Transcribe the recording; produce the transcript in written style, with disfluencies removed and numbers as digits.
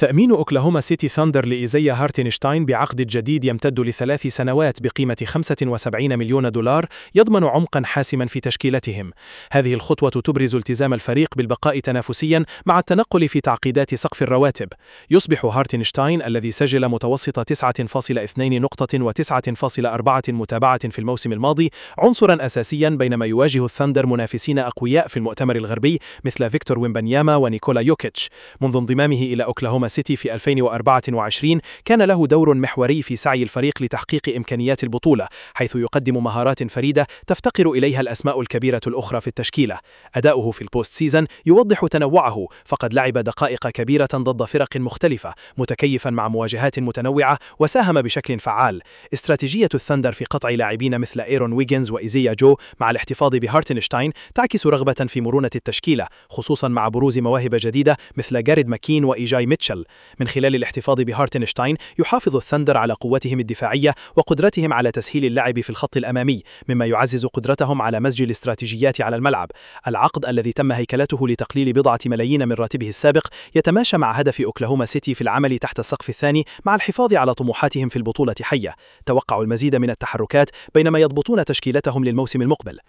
تأمين أوكلاهوما سيتي ثاندر لإيزيا هارتنشتاين بعقد جديد يمتد ل3 سنوات بقيمة 75 مليون دولار يضمن عمقا حاسما في تشكيلتهم. هذه الخطوة تبرز التزام الفريق بالبقاء تنافسيا مع التنقل في تعقيدات سقف الرواتب. يصبح هارتنشتاين الذي سجل متوسط 9.2 نقطة و9.4 متابعة في الموسم الماضي عنصرا أساسيا بينما يواجه الثاندر منافسين أقوياء في المؤتمر الغربي مثل فيكتور ويمبانياما ونيكولا يوكيتش. منذ انضمامه إلى أوكلاهوما سيتي في 2024 كان له دور محوري في سعي الفريق لتحقيق إمكانيات البطولة، حيث يقدم مهارات فريدة تفتقر إليها الأسماء الكبيرة الأخرى في التشكيلة. أداؤه في البوست سيزن يوضح تنوعه، فقد لعب دقائق كبيرة ضد فرق مختلفة متكيفا مع مواجهات متنوعة وساهم بشكل فعال. استراتيجية الثندر في قطع لاعبين مثل ايرون ويجنز وإيزيا جو مع الاحتفاظ بهارتنشتاين تعكس رغبة في مرونة التشكيلة، خصوصا مع بروز مواهب جديدة مثل جاريد ماكين وإيجاي ميتشل. من خلال الاحتفاظ بهارتنشتاين يحافظ الثندر على قوتهم الدفاعية وقدرتهم على تسهيل اللعب في الخط الأمامي، مما يعزز قدرتهم على مزج الاستراتيجيات على الملعب. العقد الذي تم هيكلته لتقليل بضعة ملايين من راتبه السابق يتماشى مع هدف أوكلاهوما سيتي في العمل تحت السقف الثاني مع الحفاظ على طموحاتهم في البطولة حية. توقعوا المزيد من التحركات بينما يضبطون تشكيلتهم للموسم المقبل.